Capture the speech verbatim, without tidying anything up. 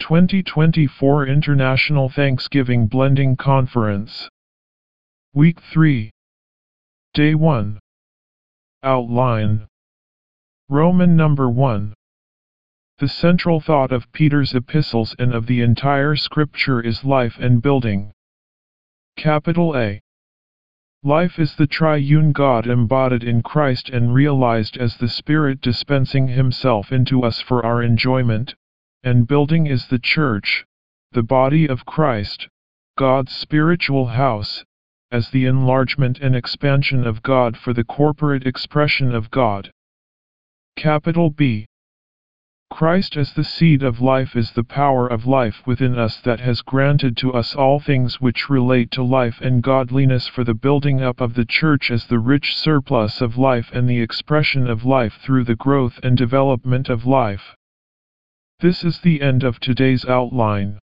twenty twenty-four International Thanksgiving Blending Conference. Week three. Day one. Outline. Roman number one. The central thought of Peter's epistles and of the entire Scripture is life and building. Capital A. Life is the triune God embodied in Christ and realized as the Spirit dispensing Himself into us for our enjoyment, and building is the Church, the body of Christ, God's spiritual house, as the enlargement and expansion of God for the corporate expression of God. Capital B. Christ as the seed of life is the power of life within us that has granted to us all things which relate to life and godliness for the building up of the Church as the rich surplus of life and the expression of life through the growth and development of life. This is the end of today's outline.